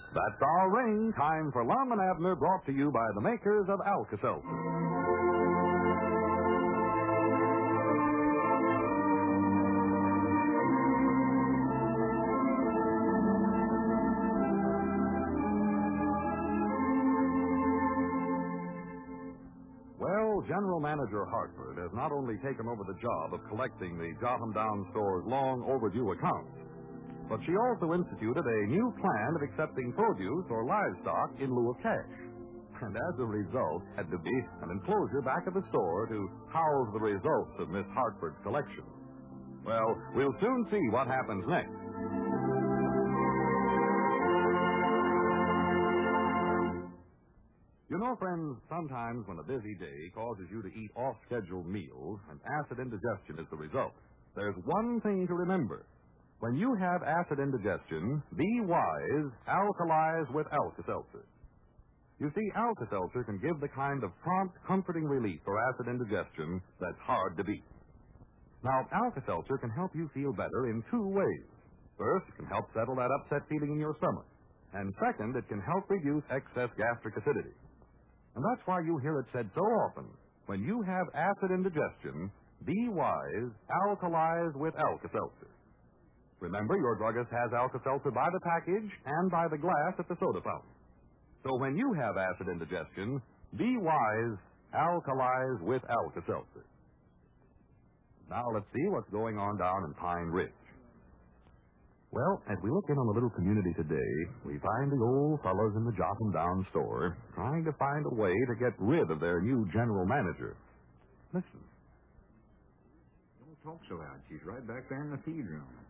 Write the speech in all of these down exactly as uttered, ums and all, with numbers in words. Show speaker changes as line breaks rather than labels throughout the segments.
That's our ring. Time for Lum and Abner, brought to you by the makers of Alka-Seltzer. Well, General Manager Hartford has not only taken over the job of collecting the Jotham Down store's long overdue accounts, but she also instituted a new plan of accepting produce or livestock in lieu of cash. And as a result, had to be an enclosure back at the store to house the results of Miss Hartford's collection. Well, we'll soon see what happens next. You know, friends, sometimes when a busy day causes you to eat off-scheduled meals and acid indigestion is the result, there's one thing to remember. When you have acid indigestion, be wise, alkalize with Alka-Seltzer. You see, Alka-Seltzer can give the kind of prompt, comforting relief for acid indigestion that's hard to beat. Now, Alka-Seltzer can help you feel better in two ways. First, it can help settle that upset feeling in your stomach. And second, it can help reduce excess gastric acidity. And that's why you hear it said so often, when you have acid indigestion, be wise, alkalize with Alka-Seltzer. Remember, your druggist has Alka-Seltzer by the package and by the glass at the soda fountain. So when you have acid indigestion, be wise, alkalize with Alka-Seltzer. Now let's see what's going on down in Pine Ridge. Well, as we look in on the little community today, we find the old fellows in the Jotham Down store trying to find a way to get rid of their new general manager. Listen.
Don't talk so loud. She's right back there in the feed room.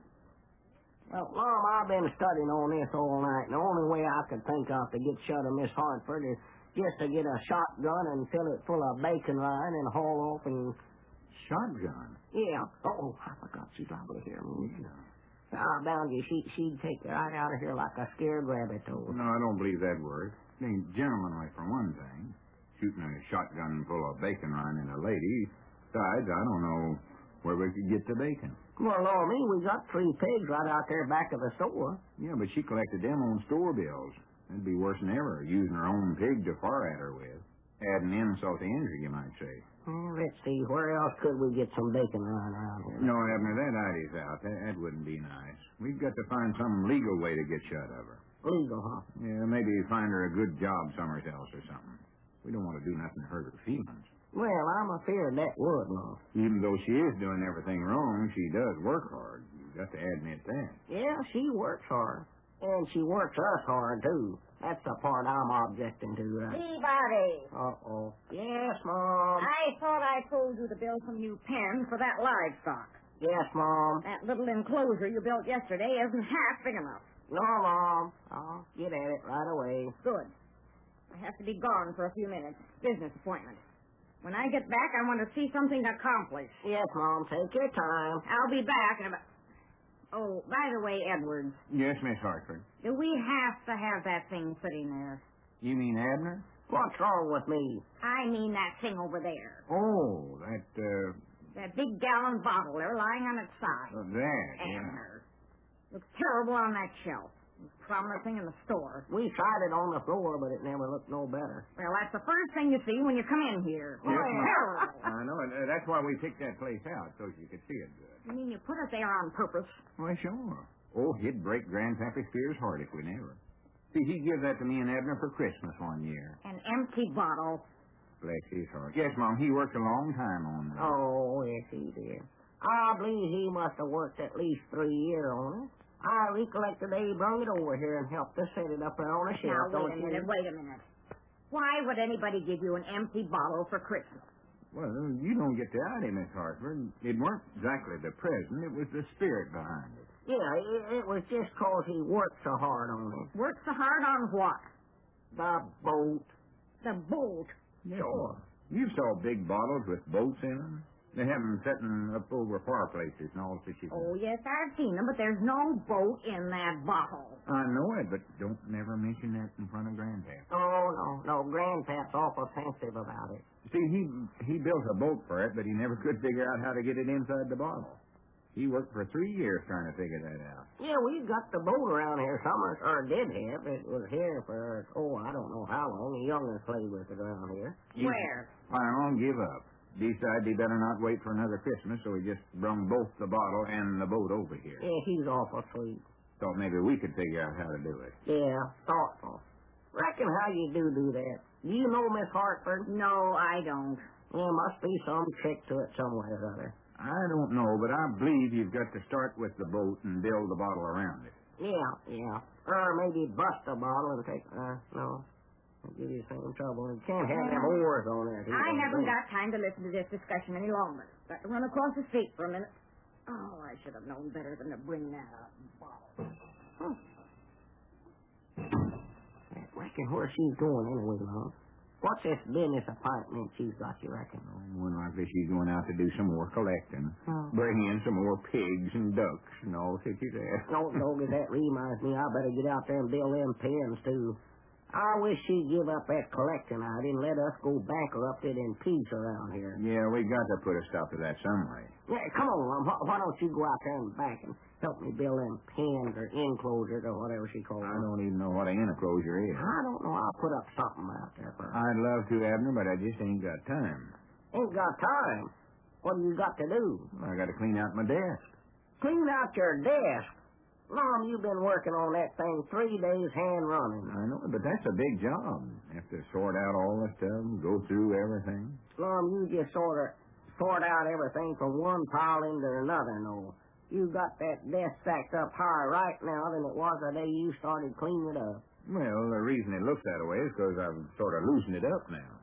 Well, Mom, I've been studying on this all night, and the only way I could think of to get shut of Miss Hartford is just to get a shotgun and fill it full of bacon rind and haul off and...
Shotgun?
Yeah. Oh, I forgot she's liable to hear me. Yeah. Ah, bound you, she, she'd take it right out of here like a scared rabbit. Oh.
No, I don't believe that word. It ain't gentlemanly for one thing. Shooting a shotgun full of bacon rind in a lady. Besides, I don't know where we could get the bacon.
Well, Lord, me, we got three pigs right out there back of the store.
Yeah, but she collected them on store bills. That'd be worse than ever, using her own pig to far at her with. Adding insult to injury, you might say.
Oh, let's see, where else could we get some bacon rind around here?
No, Abner, that idea's out. That, that wouldn't be nice. We've got to find some legal way to get shut of her.
Legal, huh?
Yeah, maybe find her a good job somewhere else or something. We don't want to do nothing to hurt her feelings.
Well, I'm afraid that would, Lord.
Even though she is doing everything wrong, she does work hard. You've got to admit that.
Yeah, she works hard. And she works us hard, too. That's the part I'm objecting to. Uh...
Peabody.
Uh-oh. Yes, Mom.
I thought I told you to build some new pens for that livestock.
Yes, Mom.
That little enclosure you built yesterday isn't half big enough.
No, Mom. I'll get at it right away.
Good. I have to be gone for a few minutes. Business appointment. When I get back, I want to see something accomplished.
Yes, Mom. Take your time.
I'll be back in about... Oh, by the way, Edwards.
Yes, Miss Hartford.
Do we have to have that thing sitting there?
You mean Abner?
What's wrong with me?
I mean that thing over there.
Oh, that, uh...
That big gallon bottle there lying on its side.
Oh, that, yeah.
Abner. Looks terrible on that shelf. Prominent thing in the store.
We tried it on the floor, but it never looked no better.
Well, that's the first thing you see when you come in here.
Yes,
terrible.
I know. Uh, that's why we picked that place out, so you could see it good.
You mean you put it there on purpose?
Why, sure. Oh, he'd break Grandpappy Spears' heart if we never. See, he gave that to me and Abner for Christmas one year.
An empty bottle.
Bless his heart. Yes, Mom, he worked a long time on that.
Oh, yes, he did. I believe he must have worked at least three years on it. I recollect the day he brung it over here and helped us set it up there on a shelf.
Now, wait a minute, wait a minute. Why would anybody give you an empty bottle for Christmas?
Well, you don't get the idea, Miss Hartford. It weren't exactly the present. It was the spirit behind it.
Yeah, it, it was just cause he worked so hard on it.
Worked so hard on what?
The boat.
The boat?
Yeah. Sure. You saw big bottles with boats in them. They have them sitting up over fireplaces and all such.
Oh, yes, I've seen them, but there's no boat in that bottle.
I know it, but don't never mention that in front of Grandpap.
Oh, no, no, Grandpap's awful sensitive about it.
See, he he built a boat for it, but he never could figure out how to get it inside the bottle. He worked for three years trying to figure that out.
Yeah, we've got the boat around here somewhere, or did have. It was here for, oh, I don't know how long. The youngest played with it around here.
Where?
Final give up. Decided he better not wait for another Christmas, so he just brung both the bottle and the boat over here.
Yeah, he's awful sweet.
Thought maybe we could figure out how to do it.
Yeah, thoughtful. Reckon how you do do that. Do you know Miss Hartford?
No, I don't.
There must be some trick to it somewhere or other.
I don't know, but I believe you've got to start with the boat and build the bottle around it.
Yeah, yeah. Or maybe bust a bottle and take, uh, no. It'll give you the same trouble. You can't have them oars on there.
I haven't got time to listen to this discussion any longer. Got to run across the street for a minute. Oh, I should have known better than to bring that up.
Huh. I reckon where she's going anyway, Lon. What's this business apartment she's got, you reckon?
Oh, more than likely she's going out to do some more collecting.
Oh.
Bring in some more pigs and ducks and all that you there.
No, Doggy, that reminds me. I better get out there and build them pens, too. I wish she'd give up that collecting idea and let us go bankrupted in peace around here.
Yeah, we got to put a stop to that some way.
Yeah, come on, Lon. Why, why don't you go out there in the back and help me build them pens or enclosures or whatever she calls
I
them?
don't even know what an enclosure is.
I don't know. I'll put up something out there for her.
I'd love to, Abner, but I just ain't got time.
Ain't got time. What do you got to do?
I got to clean out my desk.
Clean out your desk. Mom, you've been working on that thing three days hand running.
I know, but that's a big job. Have to sort out all the stuff, go through everything.
Mom, you just sort of sort out everything from one pile into another, no. You got that desk stacked up higher right now than it was the day you started cleaning it up.
Well, the reason it looks that way is because I've sort of loosened it up now.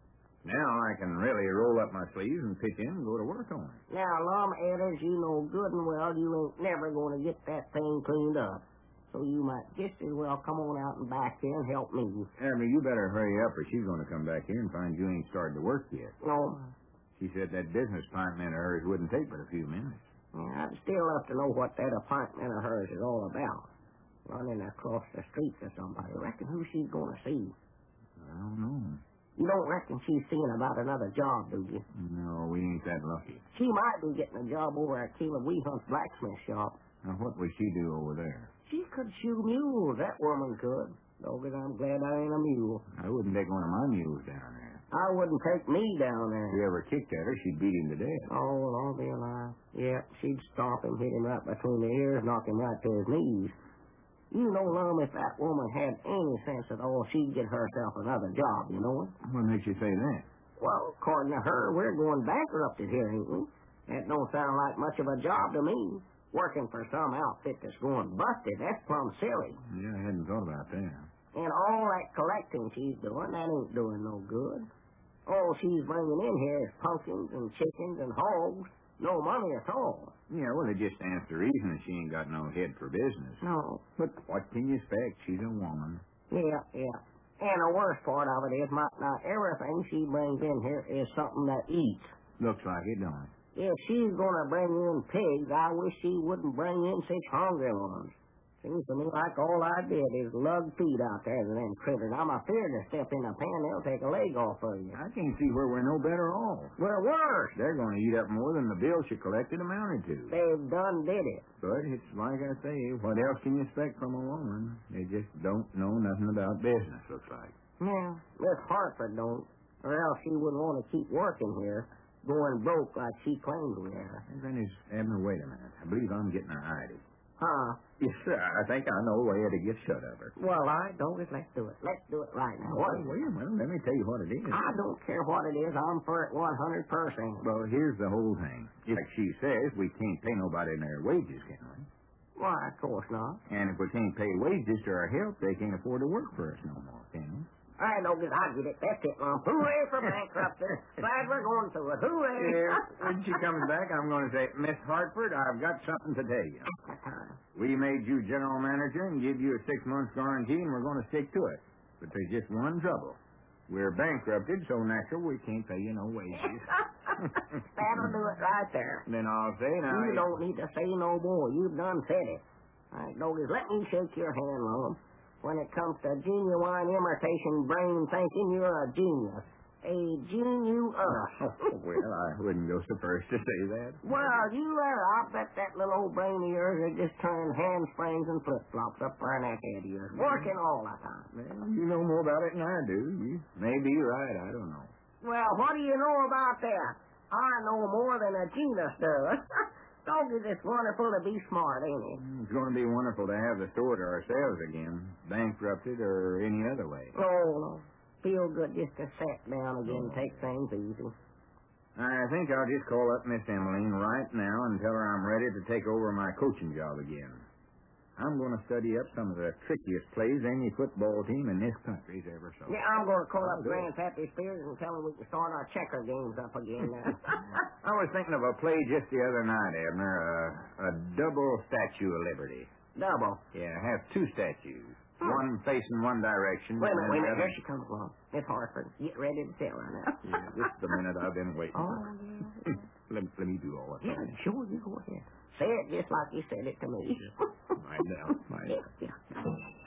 Now I can really roll up my sleeves and pitch in and go to work on it.
Now, Lum Edders, you know good and well you ain't never going to get that thing cleaned up. So you might just as well come on out and back here and help me.
Abner, you better hurry up or she's going to come back here and find you ain't started to work yet.
No.
She said that business appointment of hers wouldn't take but a few minutes.
Yeah, I'd still love to know what that appointment of hers is all about. Running across the street to somebody. Reckon who she's going to see.
I don't know.
You don't reckon she's seeing about another job, do you?
No, we ain't that lucky.
She might be getting a job over at Keeler Weehunt's blacksmith shop.
Now, what would she do over there?
She could shoe mules, that woman could. Doggone, I'm glad I ain't a mule.
I wouldn't take one of my mules down there.
I wouldn't take me down there.
If you ever kicked at her, she'd beat him to death.
Oh, well, I'll be alive. Yeah, she'd stomp him, hit him right between the ears, knock him right to his knees. You know, Lum, if that woman had any sense at all, she'd get herself another job, you know?
What makes you say that?
Well, according to her, we're going bankrupted here, ain't we? That don't sound like much of a job to me. Working for some outfit that's going busted, that's plumb silly.
Yeah, I hadn't thought about that.
And all that collecting she's doing, that ain't doing no good. All she's bringing in here is pumpkins and chickens and hogs. No money at all.
Yeah, well, it just stands to reason that she ain't got no head for business.
No.
But what can you expect? She's a woman.
Yeah, yeah. And the worst part of it is, might not everything she brings in here is something that eats.
Looks like it, don't it?
If she's going to bring in pigs, I wish she wouldn't bring in such hungry ones. Seems to me like all I did is lug feed out there to them critters. I'm afraid to step in a pan, they'll take a leg off of you.
I can't see where we're no better off.
We're worse.
They're going to eat up more than the bill she collected amounted to.
They've done did it.
But it's like I say, what else can you expect from a woman? They just don't know nothing about business, looks like.
Yeah, Miss Hartford don't. Or else she wouldn't want to keep working here, going broke like she claims we are.
Then is Abner, wait a minute. I believe I'm getting an idea.
Huh?
Yes, sir. I think I know a way to get shut of her.
Well, I don't. Let's do it. Let's do it right now.
Well, wait a minute. Let me tell you what it is.
I don't care what it is. I'm for it one hundred percent.
Well, here's the whole thing. Like she says, we can't pay nobody their wages, can we?
Why, of course not.
And if we can't pay wages to our help, they can't afford to work for us no more, can we?
I know that. I get it. That's it, Mom. Hooray for bankruptcy. Glad we're going through it. Hooray.
Yeah, when she comes back, I'm going to say, Miss Hartford, I've got something to tell you. We made you general manager and give you a six-month guarantee, and we're going to stick to it. But there's just one trouble. We're bankrupted, so natural we can't pay you no wages.
That'll do it right there.
Then I'll say now...
You don't need to say no more. You've done said it. All right, Dogies, let me shake your hand, Mom. When it comes to genuine imitation brain thinking, you're a genius. A-genius.
Oh, well, I wouldn't go so first to say that.
Well, you let her. I'll bet that little old brain of yours will just turn handsprings and flip-flops up there in that head of yours, working all the time.
Well, you know more about it than I do. You may be right. I don't know.
Well, what do you know about that? I know more than a genius does. Dog is just wonderful to be smart, ain't it?
It's going to be wonderful to have the store to ourselves again, bankrupted or any other way.
Oh, no. Feel good just to sit down again and take things easy.
I think I'll just call up Miss Emmeline right now and tell her I'm ready to take over my coaching job again. I'm going to study up some of the trickiest plays any football team in this country's ever saw.
Yeah, I'm going to call up Grandpappy Spears and tell him we can start our checker games up again now.
I was thinking of a play just the other night, Abner, a, a double Statue of Liberty.
Double?
Yeah, have two statues. Hmm. One facing one direction.
Wait a minute, wait a minute. Here she comes along. Miss Hartford, get ready to tell her now.
Yeah, just the minute I've been waiting.
Oh, yeah.
let, let me do all that.
Yeah, sure, you go ahead. Say it just like you said it to me.
Mind now, mind.
Yeah, yeah.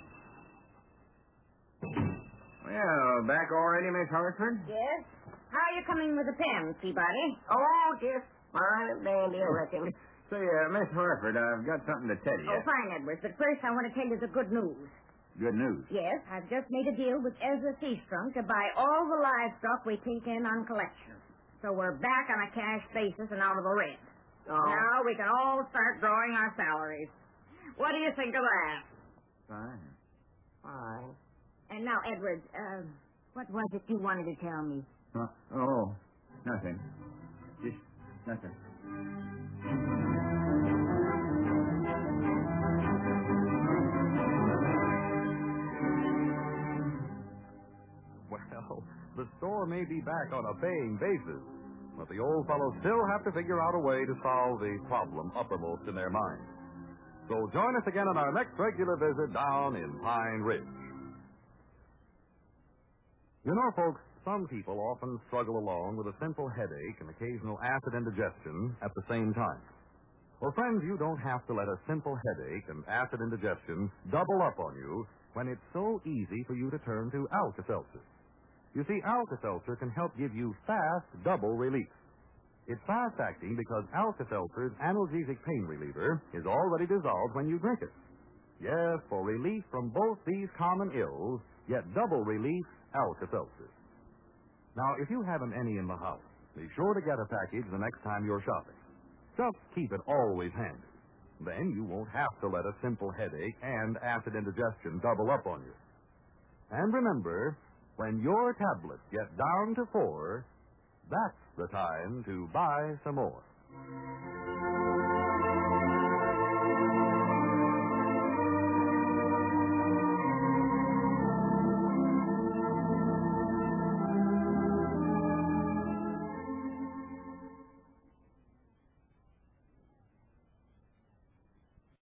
Well, back already, Miss Hartford?
Yes? How are you coming with the pen, Peabody?
Oh, just fine and dandy, I reckon.
Say, uh, Miss Hartford, I've got something to tell you.
Oh, fine, Edwards. But first I want to tell you the good news.
Good news?
Yes, I've just made a deal with Ezra Seastrunk to buy all the livestock we take in on collection. So we're back on a cash basis and out of the red.
Oh.
Now we can all start drawing our salaries. What do you think of that?
Fine.
Fine.
And now, Edward, uh, what was it you wanted to tell me?
Huh? Oh, nothing. Just nothing.
Well, the store may be back on a paying basis, but the old fellows still have to figure out a way to solve the problem uppermost in their minds. So join us again on our next regular visit down in Pine Ridge. You know, folks, some people often struggle along with a simple headache and occasional acid indigestion at the same time. Well, friends, you don't have to let a simple headache and acid indigestion double up on you when it's so easy for you to turn to Alka-Seltzer. You see, Alka-Seltzer can help give you fast double relief. It's fast-acting because Alka-Seltzer's analgesic pain reliever is already dissolved when you drink it. Yes, for relief from both these common ills, get double relief Alka-Seltzer. Now, if you haven't any in the house, be sure to get a package the next time you're shopping. Just keep it always handy. Then you won't have to let a simple headache and acid indigestion double up on you. And remember, when your tablets get down to four, that's the time to buy some more.